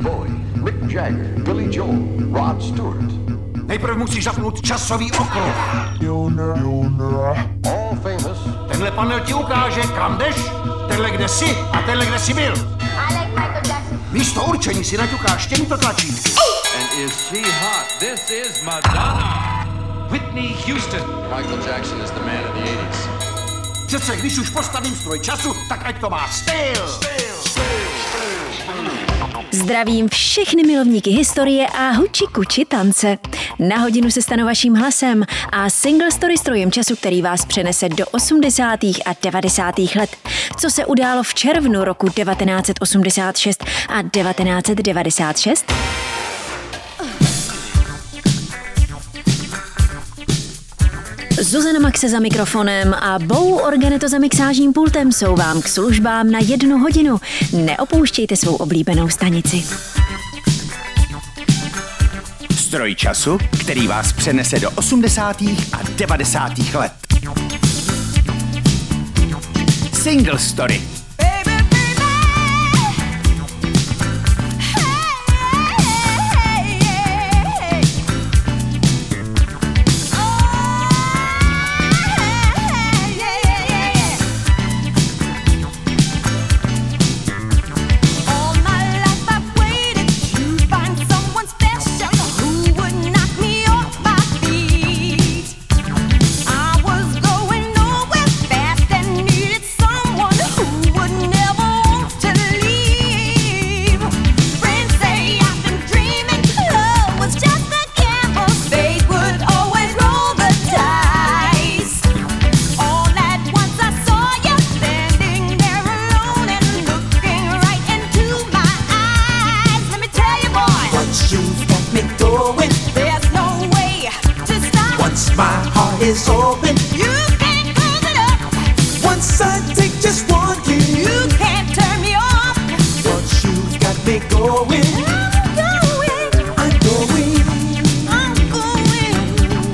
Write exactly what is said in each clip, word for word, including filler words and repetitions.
Bowie, Mick Jagger, Billy Joel, Rod Stewart. Nejprve musíš zapnout časový okruh. All famous. Tenhle panel ti ukáže, kam jdeš, tenhle kde jsi a tenhle kde jsi byl. I like Michael Jackson. Místo určení si naťukáš těmito tlačítky. And is she hot? This is Madonna. Whitney Houston. Michael Jackson is the man of the eighties. Přece když už postavím stroj času, tak ať to má styl. Zdravím všechny milovníky historie a huči kuči tance. Na hodinu se stanu vaším hlasem a single story strojem času, který vás přenese do osmdesátých a devadesátých let. Co se událo v červnu roku devatenáct set osmdesát šest a devatenáct set devadesát šest? Zuzana Maxe za mikrofonem a Bou Organeto za mixážním pultem jsou vám k službám na jednu hodinu. Neopouštějte svou oblíbenou stanici. Stroj času, který vás přenese do osmdesátých a devadesátých let. Single story. Is open. You can't close it up. Once I take just one kick, you can't turn me off. Once you've got me going, I'm going, I'm going, I'm going.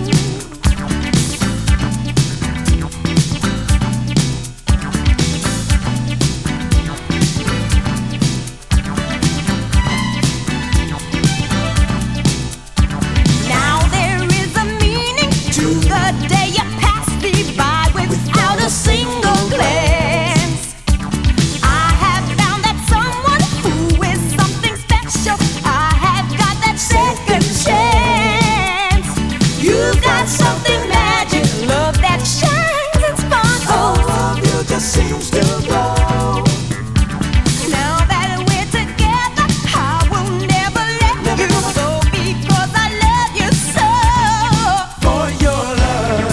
Now there is a meaning to the day you pass me by without a single glance. I have found that someone who is something special. I have got that second chance. You've got something magic, love that shines and sparkles. All of you just seems to glow. Now that we're together, I will never let never you go because I love you so. For your love.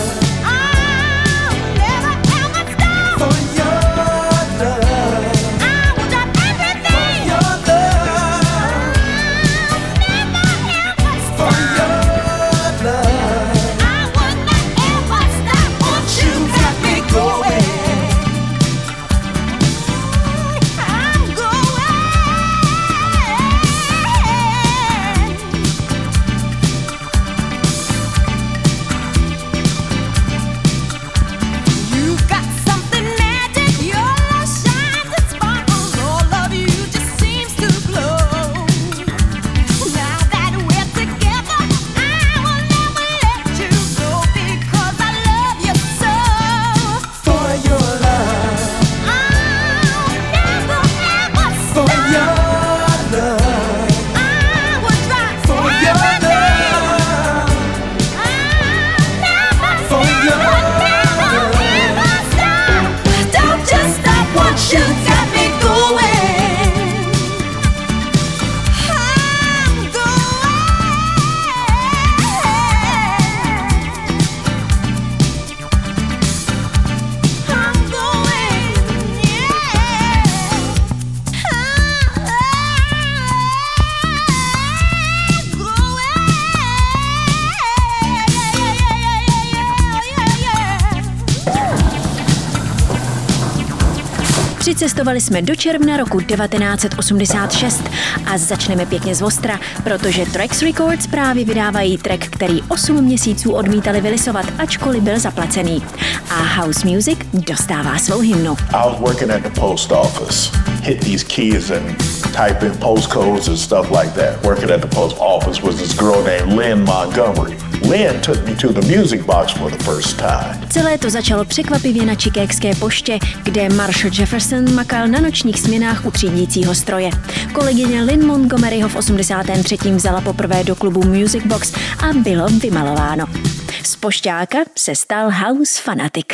Přicestovali jsme do června roku devatenáct set osmdesát šest a začneme pěkně z ostra, protože Trax Records právě vydávají track, který osm měsíců odmítali vylisovat, ačkoliv byl zaplacený. A house music dostává svou hymnu. I was working at the post office, hit these keys and type in postcodes and stuff like that. Working at the post office was this girl named Lynn Montgomery. Lynn took me to the music box for the first time. Celé to začalo překvapivě na Chicagské poště, kde Marshall Jefferson makal na nočních směnách u třídícího stroje. Kolegyně Lynn Montgomeryho v osmdesátém třetím vzala poprvé do klubu Music Box a bylo vymalováno. Z pošťáka se stal house fanatik.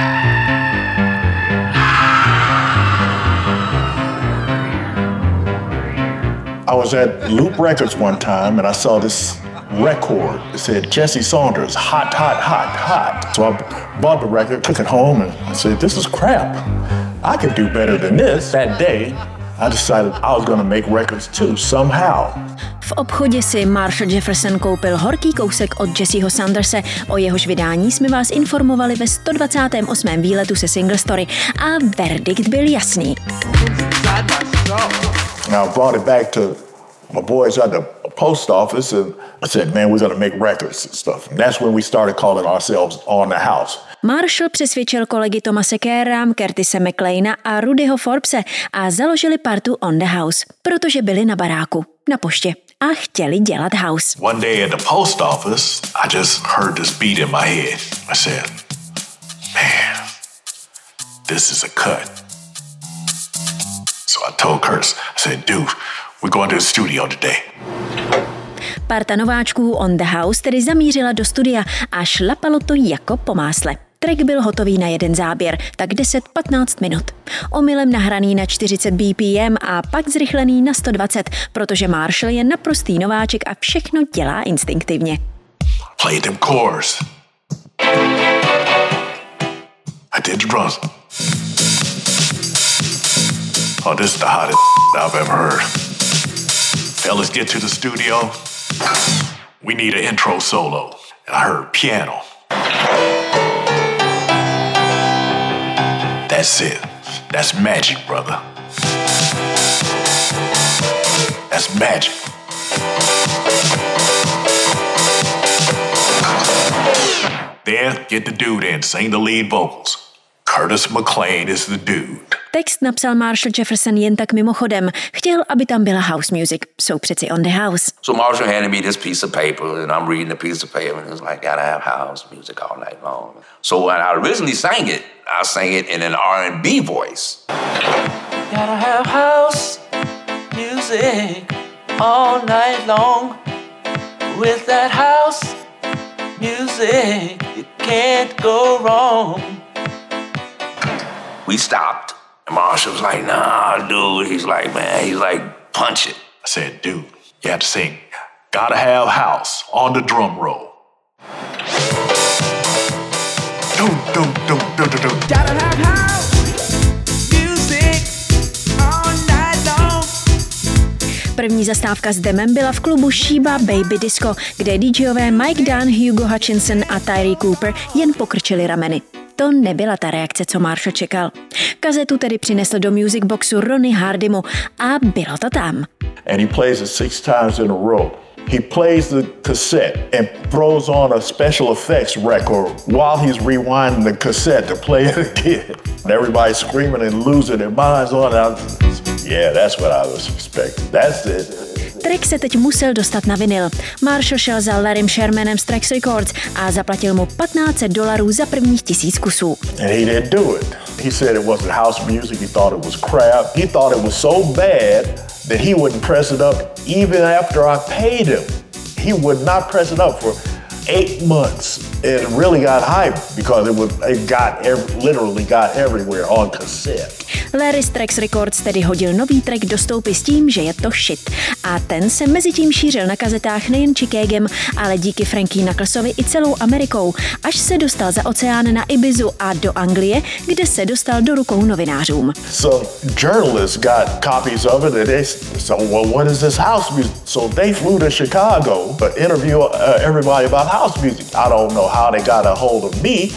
I was at Loop Records one time and I saw this record. It said Jesse Saunders, hot, hot, hot, hot. So I bought the record, took it home, and I said, this is crap. I could do better than this. That day, I decided I was going to make records too, somehow. V obchodě si Marshall Jefferson koupil horký kousek od Jesseho Saunderse. O jehož vydání jsme vás informovali ve sto dvacátém osmém výletu se Single Story a verdikt byl jasný. Now I brought it back to my boys at the post office and I said, man, we're going to make records and stuff. And that's when we started calling ourselves On the House. Marshall přesvědčil kolegy Thomase Kerra, Curtise McLeana a Rudyho Forbese a založili partu On the House, protože byli na baráku, na poště a chtěli dělat house. One day at the post office, I just heard this beat in my head. I said, man, this is a cut. So I told Curtis, I said, dude, we're going to the studio today. Parta nováčků On the House tedy zamířila do studia a šlapalo to jako po másle. Track byl hotový na jeden záběr, tak deset patnáct minut. Omylem nahraný na čtyřicet B P M a pak zrychlený na sto dvacet, protože Marshall je naprostý nováček a všechno dělá instinktivně. Play them chords. I did the drums. Oh, this is the hottest I've ever heard. Fellas, get to the studio. We need an intro solo. And I heard piano. That's it. That's magic, brother. That's magic. Then get the dude in, sing the lead vocals. Curtis McLean is the dude. Text napsal Marshall Jefferson jen tak mimochodem. Chtěl, aby tam byla house music. Jsou přeci On the House. So Marshall handed me this piece of paper and I'm reading the piece of paper and it's like, gotta have house music all night long. So when I originally sang it, I sang it in an R and B voice. Gotta have house music all night long. With that house music, you can't go wrong. We stopped. And Marshall was like, nah, dude. He's like, man, he's like, punch it. I said, dude, you have to sing Gotta Have House on the drum roll. Dum, dum, dum, dum, dum, dum. Gotta have house music all night long. První zastávka s demem byla v klubu Sheba Baby Disco, kde DJové Mike Dunn, Hugo Hutchinson a Tyree Cooper jen pokrčili rameny. To nebyla ta reakce, co Marshall čekal. Kazetu tedy přinesl do Music Boxu Ronnie Hardymu a bylo to tam. And he plays it six times in a row. He plays the cassette and throws on a special effects record while he's rewinding the cassette to play it again. And everybody's screaming and losing their minds on it. Yeah, that's what I was expecting. That's it. Track se teď musel dostat na vinyl. Marshall šel za Larrym Shermanem z Trax Records a zaplatil mu patnáct set dolarů za prvních tisíc kusů. And he didn't do it. He said it wasn't house music. He thought it was crap. He thought it was so bad that he wouldn't press it up even after I paid him. He would not press it up for eight months. It really got hyped because it was it got every, literally got everywhere on cassette. Larry z Trax Records tedy hodil nový track do stoupy s tím, že je to shit. A ten se mezi tím šířil na kazetách nejen Chicagem, ale díky Frankie Knucklesovi i celou Amerikou, až se dostal za oceán na Ibizu a do Anglie, kde se dostal do rukou novinářům. So journalists got copies of it and they so well, what is this house music? So they flew to Chicago to interview uh, everybody about house music. I don't know how they got a hold of me,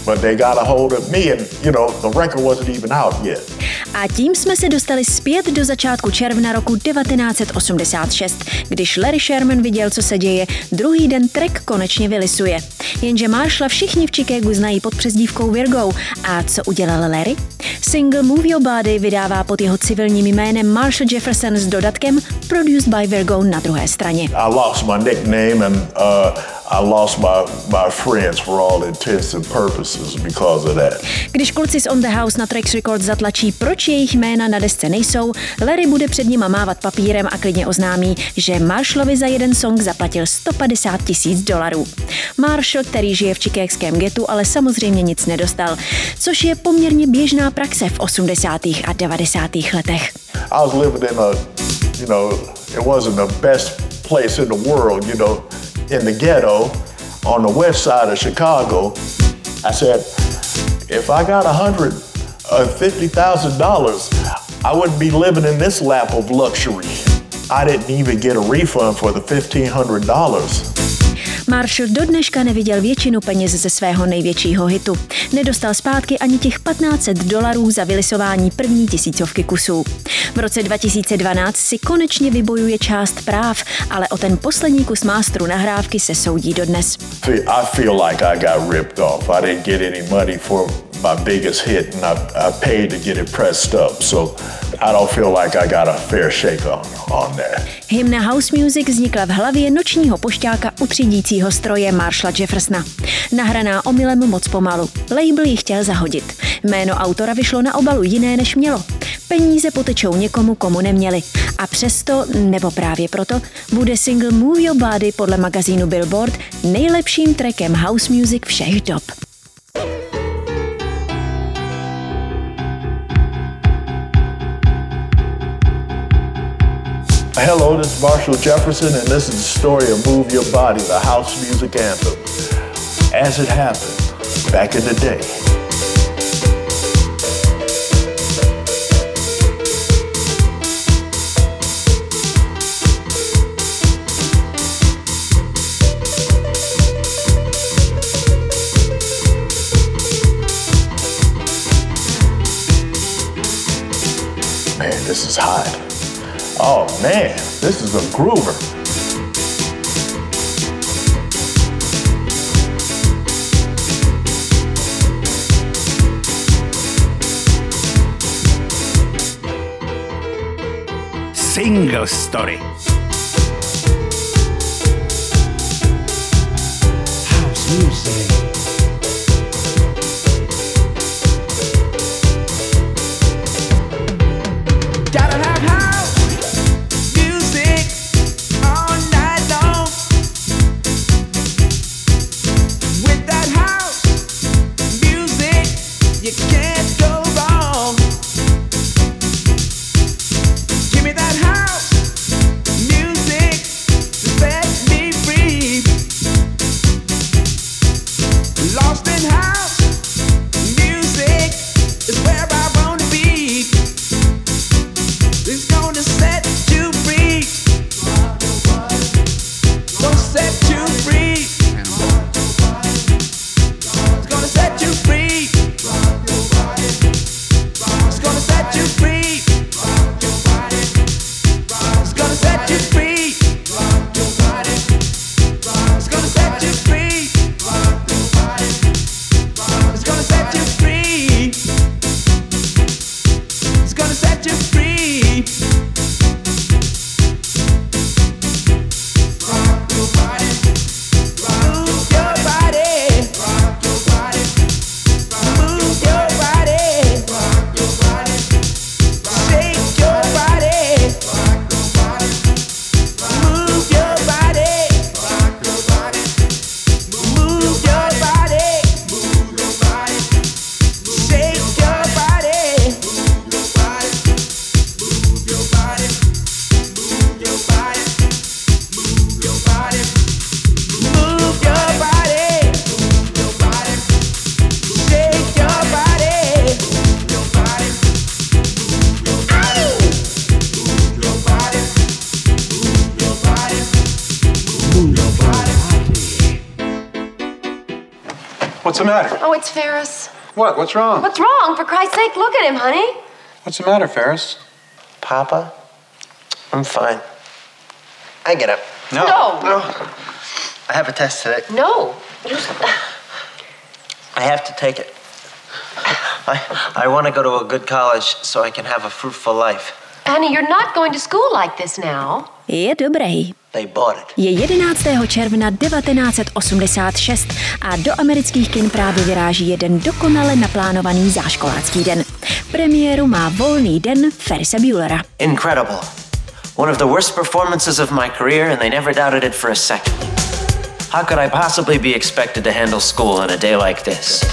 but they got a hold of me and, you know, the record wasn't even out yet. A tím jsme se dostali zpět do začátku června roku devatenáct set osmdesát šest, když Larry Sherman viděl, co se děje, druhý den track konečně vylisuje. Jenže Marshalla všichni v Chicagu znají pod přezdívkou Virgo. A co udělal Larry? Single Move Your Body vydává pod jeho civilním jménem Marshall Jefferson s dodatkem Produced by Virgo na druhé straně. I lost my nickname and uh, I lost my, my friends for all intents and purposes because of that. Když kluci z On the House na Trax Records zatlačí, proč jejich jména na desce nejsou, Larry bude před nima mávat papírem a klidně oznámí, že Marshallovi za jeden song zaplatil sto padesát tisíc dolarů. Marshall, který žije v chicagském getu, ale samozřejmě nic nedostal, což je poměrně běžná praxe v osmdesátých a devadesátých letech. I was living in a, you know, it wasn't the best place in the world, you know, in the ghetto on the west side of Chicago. I said, if I got a hundred or fifty thousand dollars, I wouldn't be living in this lap of luxury. I didn't even get a refund for the fifteen hundred dollars. Marshall do dneška neviděl většinu peněz ze svého největšího hitu. Nedostal zpátky ani těch patnáct set dolarů za vylisování první tisícovky kusů. V roce dva tisíce dvanáct si konečně vybojuje část práv, ale o ten poslední kus mástru nahrávky se soudí dodnes. I feel like I got ripped off. I didn't get any money for my biggest hit and I, I paid to get it pressed up. So I don't feel like I got a fair shake on, on that. Hymna House Music vznikla v hlavě nočního pošťáka u třídícího stroje Marshalla Jeffersona. Nahraná omylem moc pomalu. Label ji chtěl zahodit. Jméno autora vyšlo na obalu jiné, než mělo. Peníze potečou někomu, komu neměli. A přesto, nebo právě proto, bude single Move Your Body podle magazínu Billboard nejlepším trackem House Music všech dob. Hello, this is Marshall Jefferson, and this is the story of Move Your Body, the house music anthem. As it happened, back in the day. Man, this is hot. Oh man, this is a groover. Single Story. House music. Gotta have house music all night long. With that house music, you can't go wrong. Give me that house music to set me free. What's the matter? Oh, it's Ferris. What? What's wrong? What's wrong? For Christ's sake, look at him, honey. What's the matter, Ferris? Papa? I'm fine. I get up. No. No. No. I have a test today. No. I have to take it. I, I want to go to a good college so I can have a fruitful life. Honey, you're not going to school like this now. Je dobrý. They bought it. Je jedenáctého června devatenáct set osmdesát šest a do amerických kin právě vyráží jeden dokonale naplánovaný záškolácký den. Premiéru má Volný den Ferrise Buellera. Incredible. One of the worst performances of my career, and they never doubted it for a second. How could I possibly be expected to handle school on a day like this?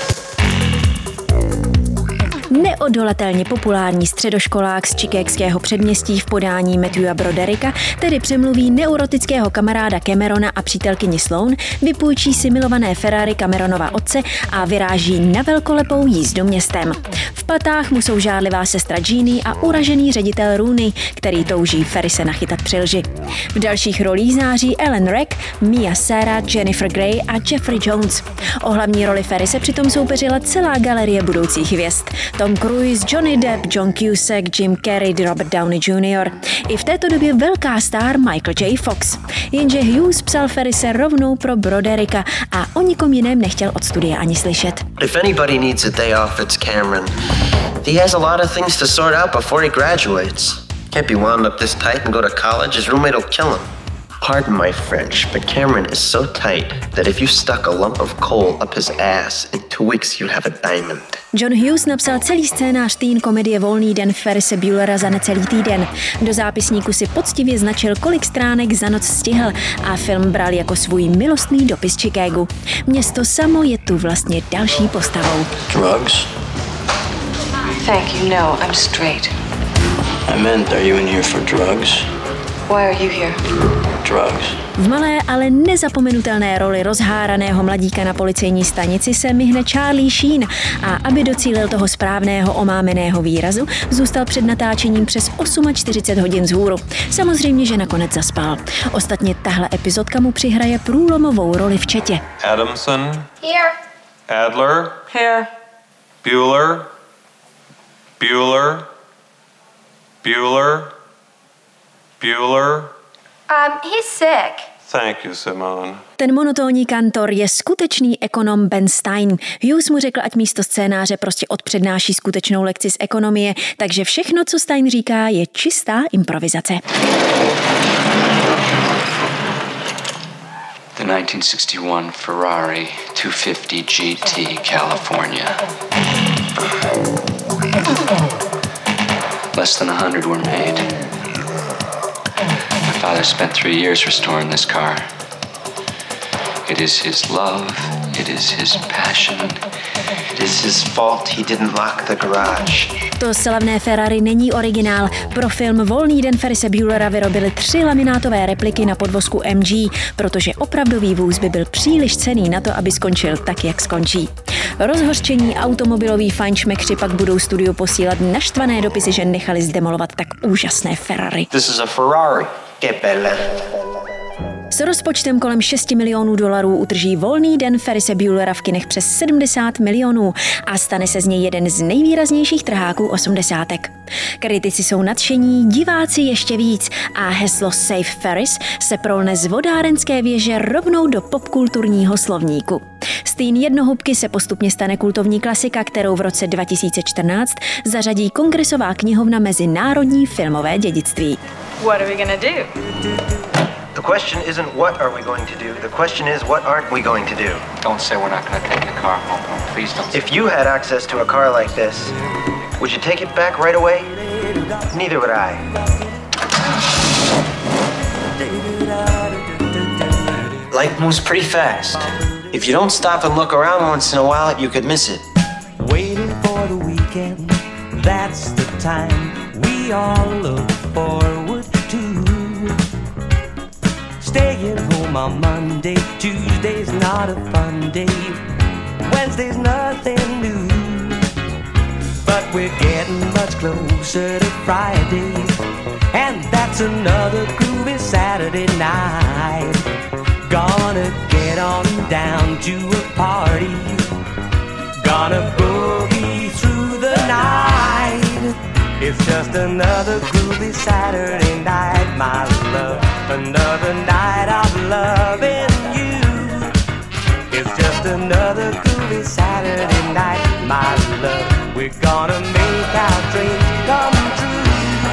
Neodolatelně populární středoškolák z chicagského předměstí v podání Matthewa Brodericka tedy přemluví neurotického kamaráda Camerona a přítelkyni Sloan, vypůjčí si milované Ferrari Cameronova otce a vyráží na velkolepou jízdu městem. V patách mu jsou žádlivá sestra Jeannie a uražený ředitel Rooney, který touží Ferrise nachytat při lži. V dalších rolích září Alan Rick, Mia Sara, Jennifer Grey a Jeffrey Jones. O hlavní roli Ferrise přitom soupeřila celá galerie budoucích hvězd. Tom Cruise, Johnny Depp, John Cusack, Jim Carrey, Robert Downey junior I v této době velká star Michael J. Fox. Jenže Hughes psal Ferrise rovnou pro Brodericka a o nikom jiném nechtěl od studia ani slyšet. If anybody needs a day off, it's Cameron. He has a lot of things to sort out before he graduates. Can't be wound up this tight and go to college. His roommate will kill him. Pardon my French, but Cameron is so tight that if you stuck a lump of coal up his ass, in two weeks you'd have a diamond. John Hughes napsal celý scénář teen komedie Volný den Ferrise Buellera za necelý týden. Do zápisníku si poctivě značil, kolik stránek za noc stihl a film bral jako svůj milostný dopis Chicagu. Město samo je tu vlastně další postavou. Drugs? Thank you, no, I'm straight. I meant, are you in here for drugs? Why are you here? Drugs. V malé, ale nezapomenutelné roli rozháraného mladíka na policejní stanici se myhne Charlie Sheen a aby docílil toho správného omámeného výrazu, zůstal před natáčením přes čtyřicet osm hodin vzhůru. Samozřejmě, že nakonec zaspal. Ostatně tahle epizodka mu přihraje průlomovou roli v Četě. Adamson. Here. Adler. Here. Bueller. Bueller. Bueller. Bueller. Um, he's sick. Thank you, Simone. Ten monotónní kantor je skutečný ekonom Ben Stein. Hughes mu řekl, ať místo scénáře prostě odpřednáší skutečnou lekci z ekonomie, takže všechno, co Stein říká, je čistá improvizace. The nineteen sixty-one Ferrari two fifty G T California. Less than a hundred were made. My father spent three years restoring this car. It is his love, it is his passion. It is his fault he didn't lock the garage. To slavné Ferrari není originál. Pro film Volný den Ferrise Buellera vyrobili tři laminátové repliky na podvozku M G, protože opravdový vůz by byl příliš cenný na to, aby skončil tak, jak skončí. Rozhořčení automobiloví fajnšmekři pak budou studiu posílat naštvané dopisy, že nechali zdemolovat tak úžasné Ferrari. This is a Ferrari. Get better. S rozpočtem kolem šest milionů dolarů utrží Volný den Ferrise Buellera v kinech přes sedmdesát milionů a stane se z něj jeden z nejvýraznějších trháků osmdesátek. Kritici jsou nadšení, diváci ještě víc a heslo Save Ferris se prolne z vodárenské věže rovnou do popkulturního slovníku. Stín jednohubky se postupně stane kultovní klasika, kterou v roce dva tisíce čtrnáct zařadí Kongresová knihovna mezi národní filmové dědictví. What are we gonna do? The question isn't what are we going to do. The question is what aren't we going to do. Don't say we're not going to take the car home. Please don't. If you had access to a car like this, would you take it back right away? Neither would I. Life moves pretty fast. If you don't stop and look around once in a while, you could miss it. Waiting for the weekend, that's the time we all look forward to. Staying home on Monday, Tuesday's not a fun day, Wednesday's nothing new. But we're getting much closer to Friday, and that's another groovy Saturday night. Gonna get on down to a party gonna boogie through the night. It's just another groovy Saturday night, my love. Another night of loving you. It's just another groovy Saturday night, my love. We're gonna make our dreams come true.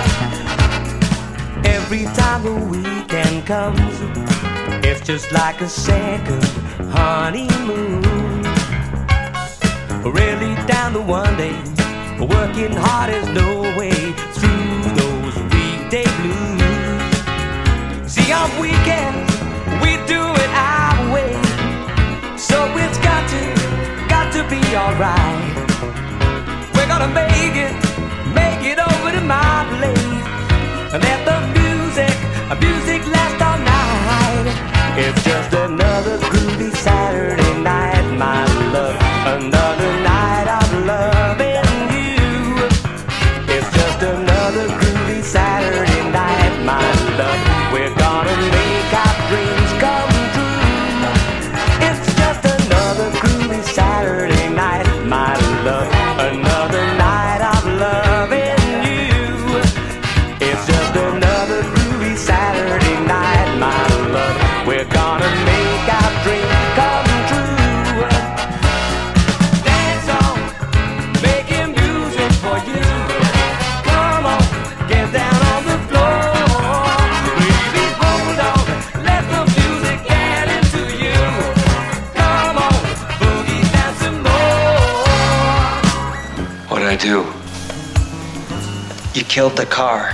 Every time the weekend comes, it's just like a second honeymoon. Really down to one day, working hard is no way through those weekday blues. See, on weekends, we do it our way, so it's got to, got to be alright. We're gonna make it, make it over to my place, and let the music, music last all night. It's just another groovy Saturday night, my love. Another night of loving you. It's just another groovy Saturday night, my love. We're gonna make our dreams come true. It's just another groovy Saturday night, my love. Another night of loving you. It's just another groovy Saturday night, my love. We're gonna make our dreams come true. Dance on, making music for you. Come on, get down on the floor. Baby, hold on, let the music get into you. Come on, boogie down some more. What'd I do? You killed the car.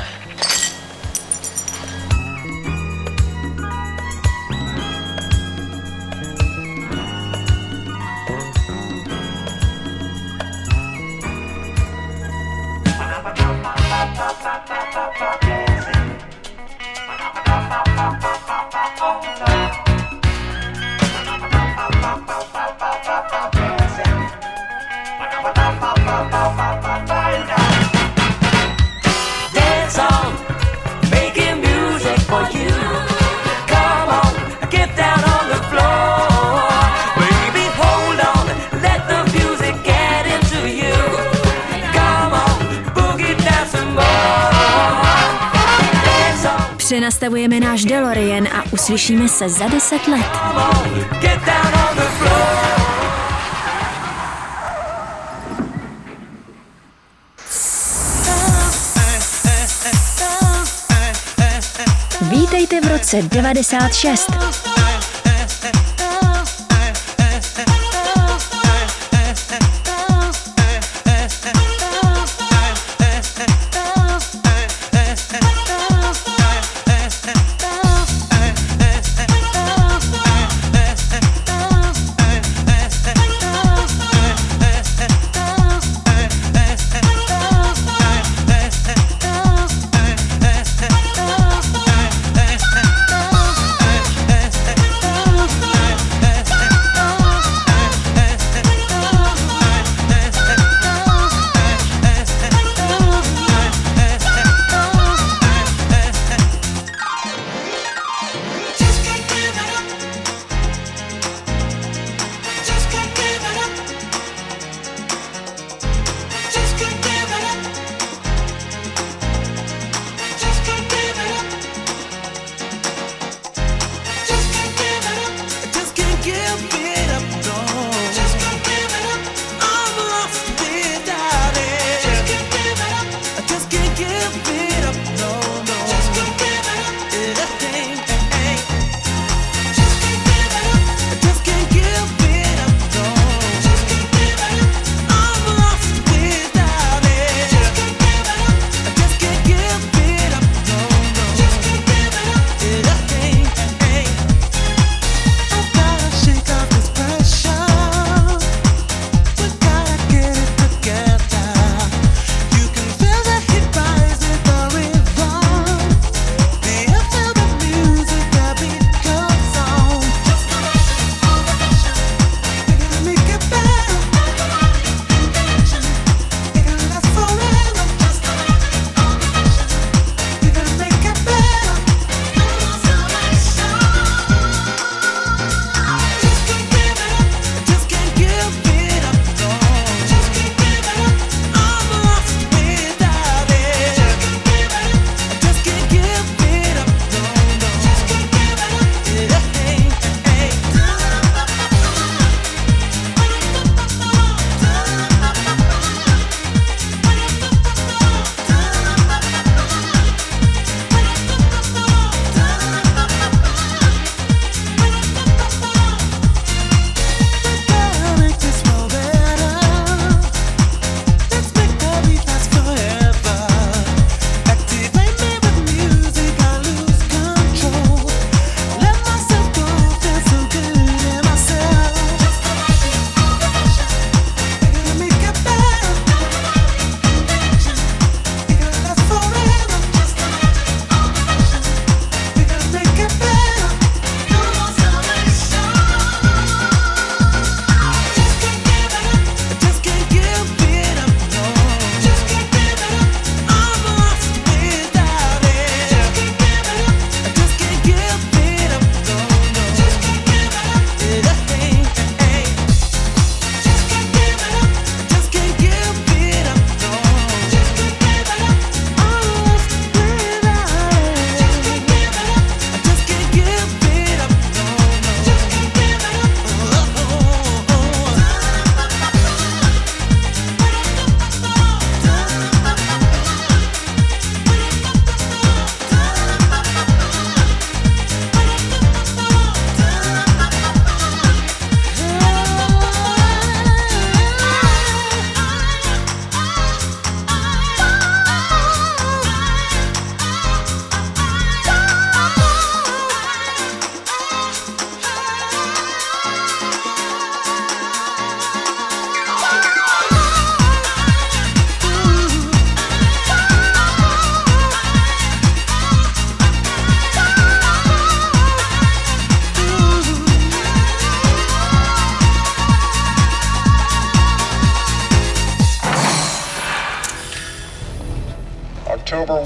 Dance on, making music for you. Come on, get down on the floor. Baby, hold on, let the music get into you. Come on, boogie down some more. Dance on. Přenastavujeme náš DeLorean a uslyšíme se za deset let. Come on, get down on the floor. Vítejte v roce devadesát šest.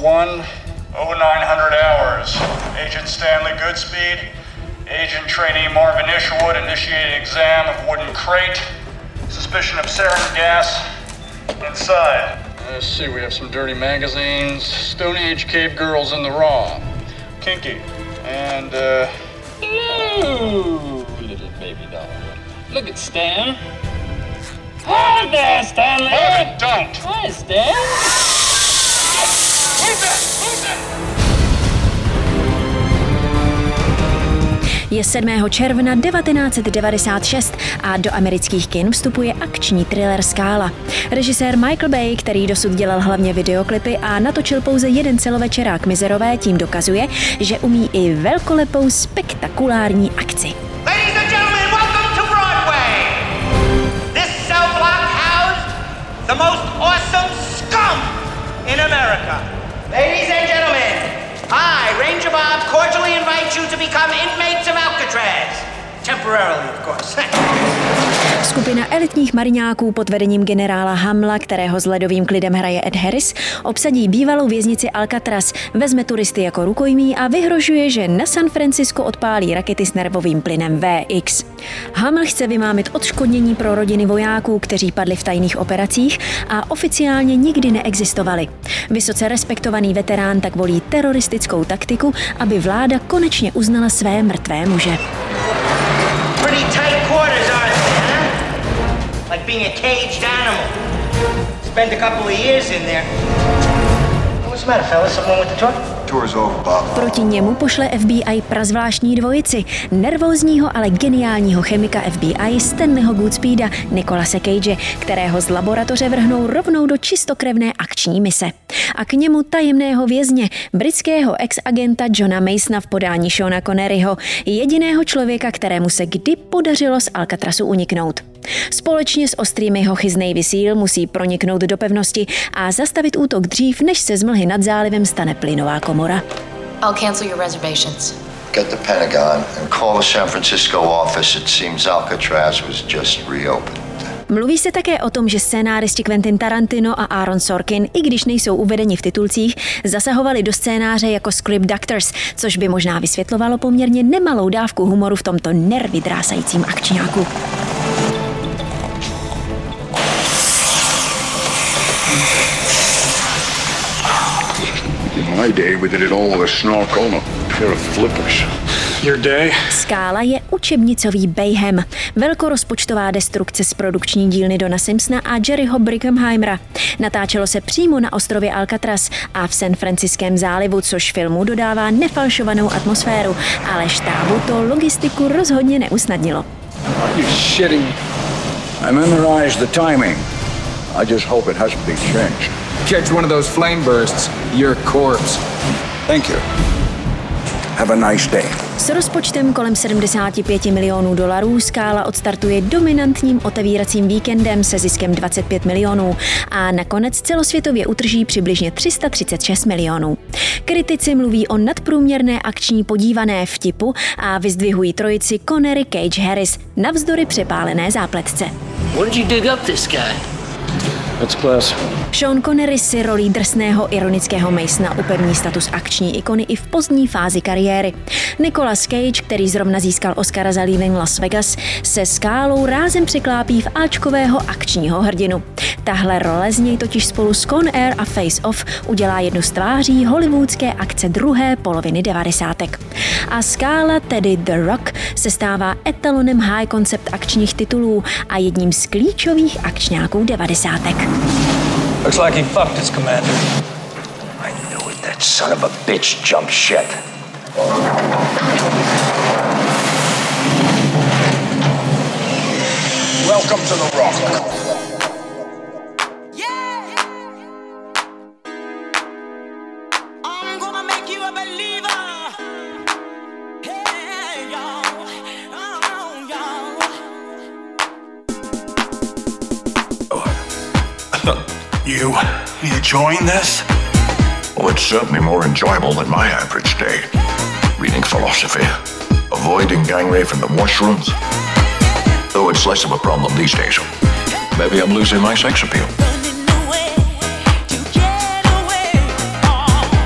one oh nine hundred hours. Agent Stanley Goodspeed, Agent Trainee Marvin Isherwood initiating exam of wooden crate. Suspicion of sarin gas inside. Let's see, we have some dirty magazines. Stone Age cave girls in the raw. Kinky. And, uh... Ooh, little baby doll. Look at Stan. Hi there, Stanley. Oh, don't. Hi, Stan. Who's that? Who's that? Je sedmého června devatenáct set devadesát šest a do amerických kin vstupuje akční thriller Skála. Režisér Michael Bay, který dosud dělal hlavně videoklipy a natočil pouze jeden celovečerák Mizerové, tím dokazuje, že umí i velkolepou spektakulární akci. Ladies and gentlemen, welcome to Broadway! This cell block housed the most awesome scum in America. Ladies and gentlemen, I, Ranger Bob, cordially invite you to become inmates of Alcatraz. Temporarily, of course. Skupina elitních mariňáků pod vedením generála Hamla, kterého s ledovým klidem hraje Ed Harris, obsadí bývalou věznici Alcatraz, vezme turisty jako rukojmí a vyhrožuje, že na San Francisco odpálí rakety s nervovým plynem V X. Haml chce vymámit odškodnění pro rodiny vojáků, kteří padli v tajných operacích a oficiálně nikdy neexistovali. Vysoce respektovaný veterán tak volí teroristickou taktiku, aby vláda konečně uznala své mrtvé muže. Pretty tight quarters, aren't they, huh? Like being a caged animal. Spend a couple of years in there. What's the matter, fellas? Something with the tour? Tour's over, Bob. Proti němu pošle F B I prazvláštní dvojici, nervózního, ale geniálního chemika F B I Stanleyho Goodspeeda, Nicolase Cage, kterého z laboratoře vrhnou rovnou do čistokrevné akční mise. A k němu tajemného vězně, britského ex-agenta Johna Masona v podání Seana Conneryho, jediného člověka, kterému se kdy podařilo z Alcatrazu uniknout. Společně s ostrými hochy z Navy Seal musí proniknout do pevnosti a zastavit útok dřív, než se z mlhy nad zálivem stane plynová komora. I'll cancel your reservations. Get the Pentagon and call the San Francisco office. It seems Alcatraz was just reopened. Mluví se také o tom, že scénáristi Quentin Tarantino a Aaron Sorkin, i když nejsou uvedeni v titulcích, zasahovali do scénáře jako script doctors, což by možná vysvětlovalo poměrně nemalou dávku humoru v tomto nervy drásajícím akčňáku. My day, we did it all with a snorkel and a pair of flippers. Your day? Skála je učebnicový bejhem, velkorozpočtová destrukce z produkční dílny Dona Simpsona a Jerryho Brickenheimera. Natáčelo se přímo na ostrově Alcatraz a v San Franciském zálivu, což filmu dodává nefalšovanou atmosféru, ale štábu to logistiku rozhodně neusnadnilo. You're shitting. I memorized the timing. I just hope it hasn't been changed. Catch one of those flame bursts, you're a corpse. Thank you. Have a nice day. S rozpočtem kolem sedmdesát pět milionů dolarů Skála odstartuje dominantním otevíracím víkendem se ziskem dvacet pět milionů a nakonec celosvětově utrží přibližně tři sta třicet šest milionů. Kritici mluví o nadprůměrné akční podívané vtipu a vyzdvihují trojici Connery, Cage, Harris navzdory přepálené zápletce. Where did you dig up this guy? That's class. Sean Connery si rolí drsného ironického Masona upevní status akční ikony i v pozdní fázi kariéry. Nicolas Cage, který zrovna získal Oscara za Leaving Las Vegas, se Skálou rázem překlápí v áčkového akčního hrdinu. Tahle role z něj totiž spolu s Con Air a Face Off udělá jednu z tváří hollywoodské akce druhé poloviny devadesátek. A Skála, tedy The Rock, se stává etalonem high concept akčních titulů a jedním z klíčových akčňáků devadesátek. Looks like he fucked his commander. I knew it, that son of a bitch jumped ship. Welcome to the Rock. You, you enjoying this? Well, it's certainly more enjoyable than my average day. Reading philosophy, avoiding gang rape in the washrooms. Though it's less of a problem these days. Maybe I'm losing my sex appeal.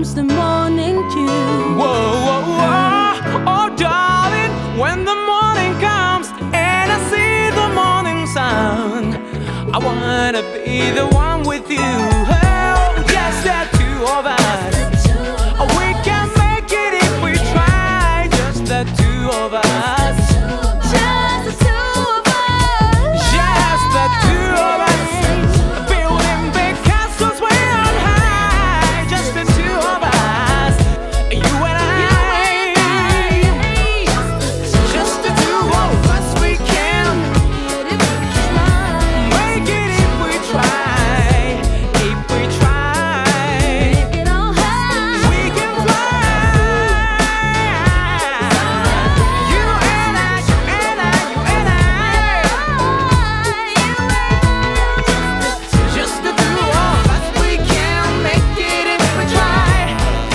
comes the morning dew. Whoa, whoa, whoa, oh darling, when the morning comes and I see the morning sun, I wanna be the one with you. Oh, just the two of us. We can make it if we try. Just the two of us. Just the two of us. Just the two of us. Building big castles way on high. Just the two of us. You and I. Just the two of us. We can make it if we try. If we try. We can fly. You and I, you and I, you and I. Just the two of us. We can make it if we try.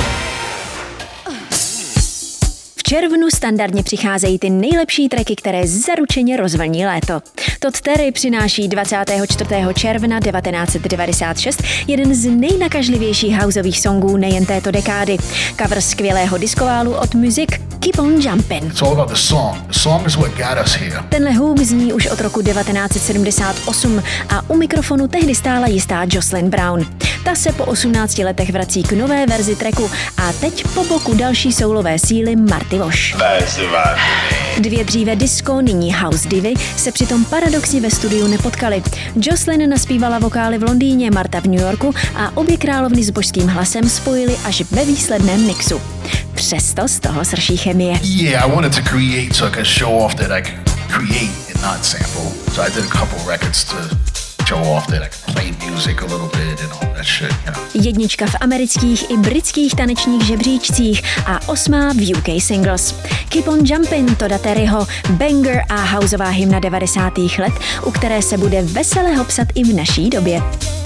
V červnu standardně přicházejí ty nejlepší tracky, které zaručeně rozvlní léto. Todd Terry přináší dvacátého čtvrtého června devatenáct set devadesát šest jeden z nejnakažlivějších houseových songů nejen této dekády. Cover skvělého diskoválu od Music Keep on Jumpin'. It's all about the song. The song is what got us here. Tenhle hook zní už od roku devatenáct set sedmdesát osm a u mikrofonu tehdy stála jistá Jocelyn Brown. Ta se po osmnácti letech vrací k nové verzi tracku a teď po boku další soulové síly Marty Wash. Dvě dříve disco, nyní house divy, se přitom paradoxně ve studiu nepotkali. Jocelyn naspívala vokály v Londýně, Marta v New Yorku a obě královny s božským hlasem spojili až ve výsledném mixu. Přesto z toho srší chemie. Yeah, I wanted to create so I could show off that I could create and not sample. So I did a couple records to show off that I could play music a little bit and all that shit, you know. Jednička v amerických i britských tanečních žebříčcích a osmá v U K Singles. Keep on Jumpin' Todda Terryho, banger a houseová hymna devadesátých let, u které se bude vesele hopsat i v naší době.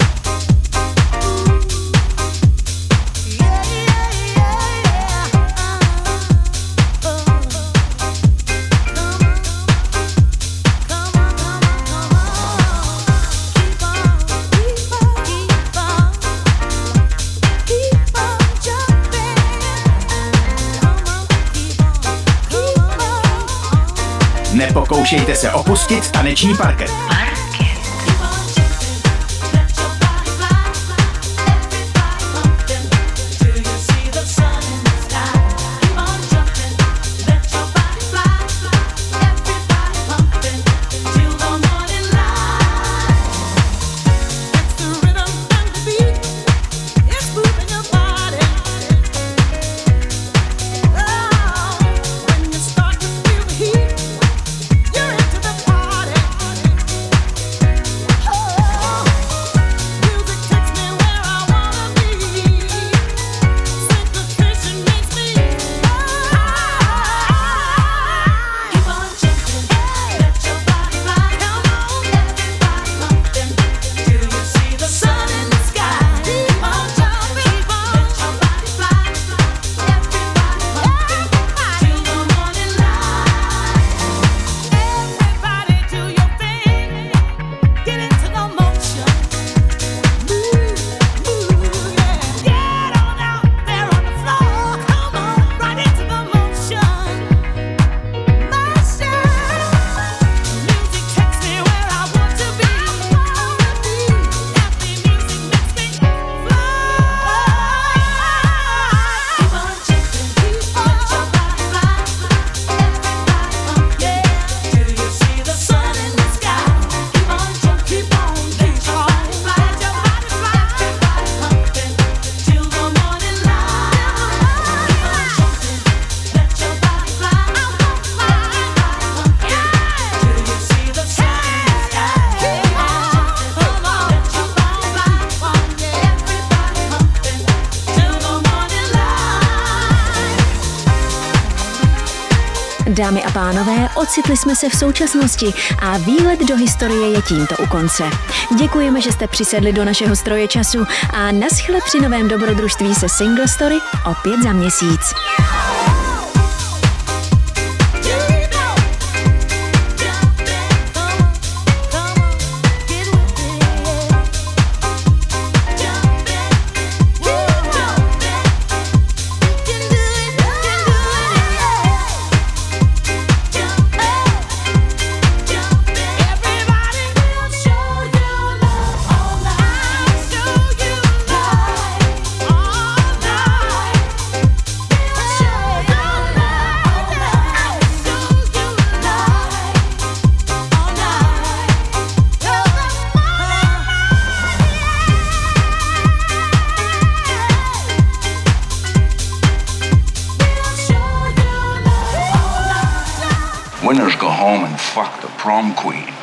Nepokoušejte se opustit taneční parket. Dámy a pánové, ocitli jsme se v současnosti a výlet do historie je tímto u konce. Děkujeme, že jste přisedli do našeho stroje času a naschle při novém dobrodružství se Single Story opět za měsíc. winners go home and fuck the prom queen.